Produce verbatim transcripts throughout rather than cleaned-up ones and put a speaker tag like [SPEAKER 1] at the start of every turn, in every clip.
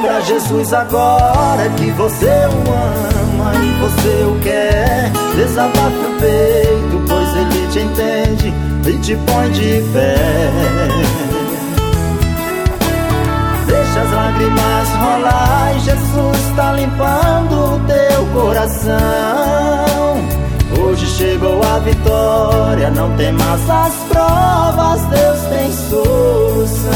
[SPEAKER 1] pra Jesus agora que você o ama e você o quer. Desabafe o peito, pois Ele te entende e te põe de pé. Deixa as lágrimas rolar e Jesus tá limpando o teu coração. Hoje chegou a vitória, não tem mais as provas, Deus tem solução.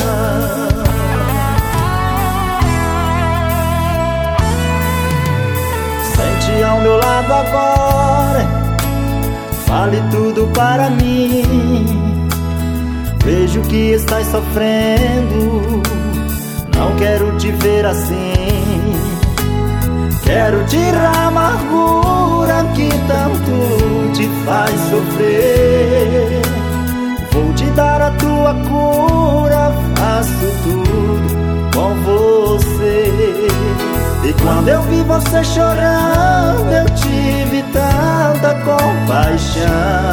[SPEAKER 1] Sente ao meu lado agora, fale tudo para mim. Vejo que estás sofrendo, não quero te ver assim. Quero tirar a amargura que tanto te faz sofrer. Vou te dar a tua cura, faço tudo com você. E quando eu vi você chorando, eu tive tanta compaixão.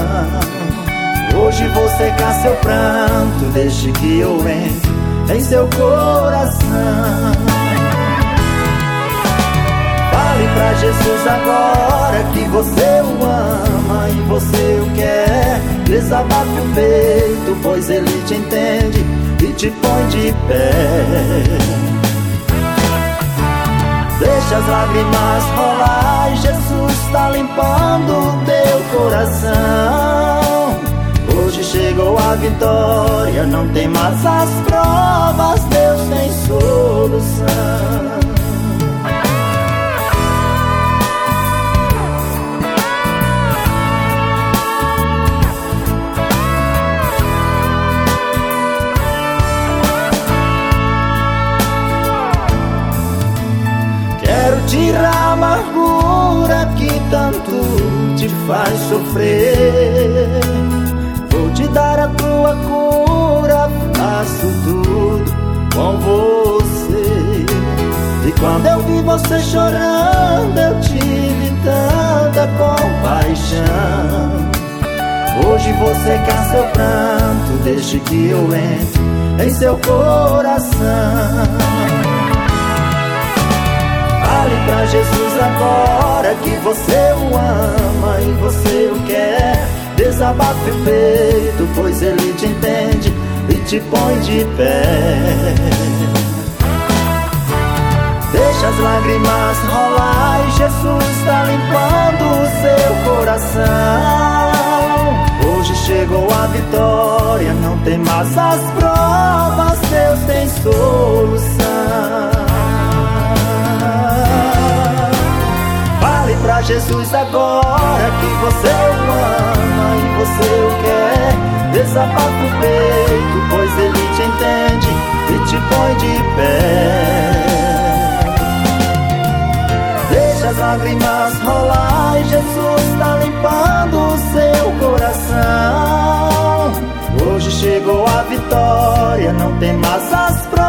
[SPEAKER 1] Hoje vou secar seu pranto, deixe que eu entre em seu coração. Fale pra Jesus agora que você o ama e você o quer. Desabafe o peito, pois Ele te entende e te põe de pé. Deixa as lágrimas rolar e Jesus tá limpando o teu coração. Hoje chegou a vitória, não tem mais as provas, Deus tem solução. Tirar a amargura que tanto te faz sofrer. Vou te dar a tua cura, faço tudo com você. E quando eu vi você chorando, eu tive tanta compaixão. Hoje vou secar seu pranto, deixe que eu entre em seu coração. Fale pra Jesus agora que você o ama e você o quer. Desabafe o peito, pois Ele te entende e te põe de pé. Deixa as lágrimas rolar e Jesus tá limpando o seu coração. Hoje chegou a vitória, não tem mais as provas, Deus tem solução. Fale pra Jesus agora que você o ama e você o quer. Desabafe o peito, pois Ele te entende e te põe de pé. Deixa as lágrimas rolar e Jesus tá limpando o seu coração. Hoje chegou a vitória, não tem mais as provas,